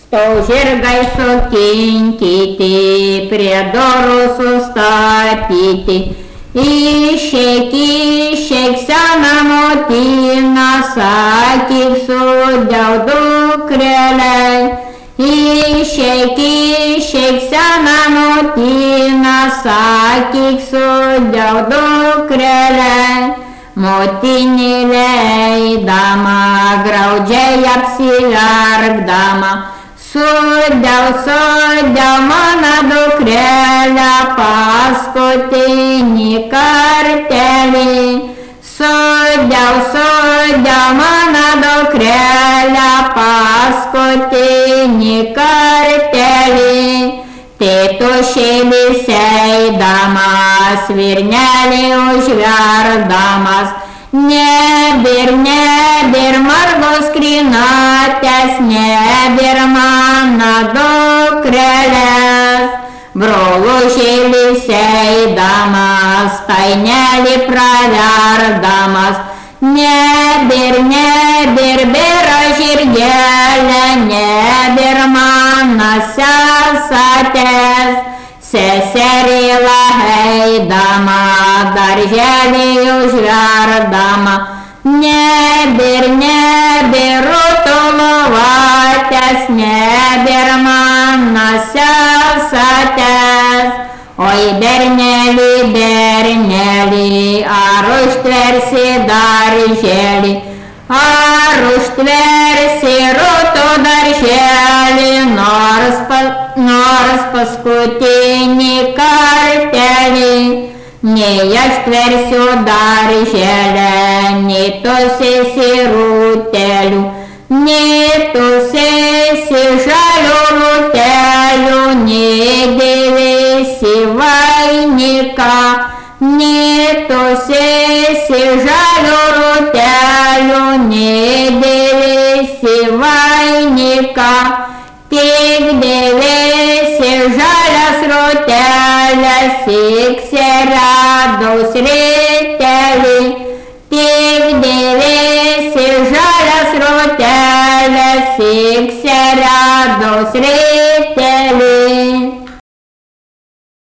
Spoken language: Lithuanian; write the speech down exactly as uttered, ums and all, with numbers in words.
Žirgai sukinkyti, prie durų sustatyti. Išeik, išeik, sena motina, sakyk sudiev dukrelei. Išeik, išeik, sena motina, sakyk sudiev dukrelei. Motinėlė eidama, graudžiai apsiverkdama, sudiev, sudiev, mano dukrelę, paskutinį kartelį. Sudiev, sudiev, mano dukrelę, paskutinį kartelį. Tėtušėlis eidamas, svirnelį užverdamas, nebir, nebir margos skrynatės, nebir mano dukrelės. Brolužėlis eidamas, stainelį praverdamas, nebir, nebir, bėra žirgelė, nebir mano sesatės. Seserėlą eidama, darželį užverdama, nebir, nebir rutulovatės, nebir mano sesatės. Oi berneli, berneli, ar užtversi darželį, ar užtversi rutų darželį, nors, pa, nors paskutinį kartelį. Nei aš tversiu darželę, nei tu sėsi rūtelių, nei tu sėsi žalių rūtelių, nei dėvėsi vainiką, nei tu sėsi žalių rūtelių, nei dėvėsi vainiką, tik dėvėsi žalias rūteles, tik serados rėtelį, tik dėvėsi žalias rūteles, tik serados rėtelį.